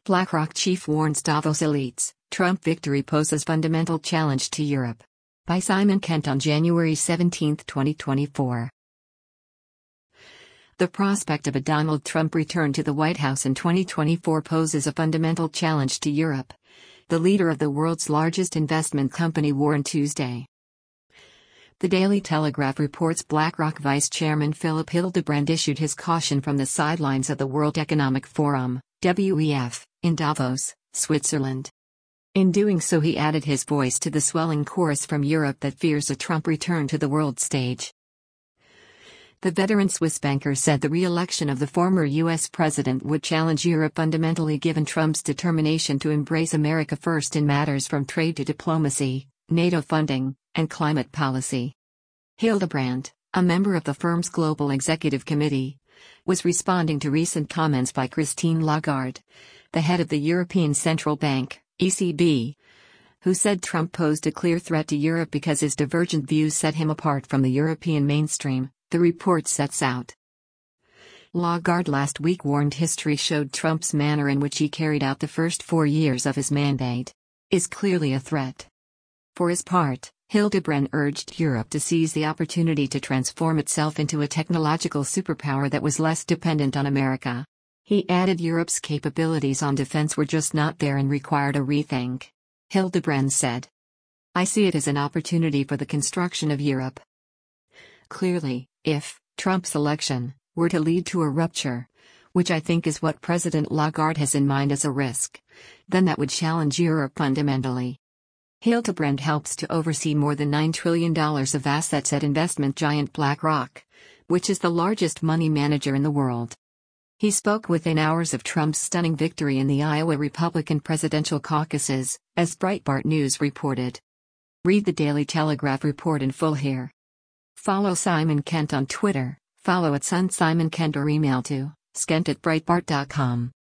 BlackRock chief warns Davos elites, Trump victory poses fundamental challenge to Europe. By Simon Kent on January 17, 2024. The prospect of a Donald Trump return to the White House in 2024 poses a fundamental challenge to Europe, the leader of the world's largest investment company warned Tuesday. The Daily Telegraph reports BlackRock Vice Chairman Philip Hildebrand issued his caution from the sidelines of the World Economic Forum, WEF, in Davos, Switzerland. In doing so, he added his voice to the swelling chorus from Europe that fears a Trump return to the world stage. The veteran Swiss banker said the re-election of the former U.S. president would challenge Europe fundamentally given Trump's determination to embrace America first in matters from trade to diplomacy, NATO funding, and climate policy. Hildebrand, a member of the firm's Global Executive Committee, was responding to recent comments by Christine Lagarde, the head of the European Central Bank, ECB, who said Trump posed a clear threat to Europe because his divergent views set him apart from the European mainstream, the report sets out. Lagarde last week warned history showed Trump's manner in which he carried out the first 4 years of his mandate is clearly a threat. For his part, Hildebrand urged Europe to seize the opportunity to transform itself into a technological superpower that was less dependent on America. He added Europe's capabilities on defense were just not there and required a rethink. Hildebrand said, "I see it as an opportunity for the construction of Europe." Clearly, if Trump's election were to lead to a rupture, which I think is what President Lagarde has in mind as a risk, then that would challenge Europe fundamentally. Hildebrand helps to oversee more than $9 trillion of assets at investment giant BlackRock, which is the largest money manager in the world. He spoke within hours of Trump's stunning victory in the Iowa Republican presidential caucuses, as Breitbart News reported. Read the Daily Telegraph report in full here. Follow Simon Kent on Twitter, follow @SunSimonKent or email to skent@breitbart.com.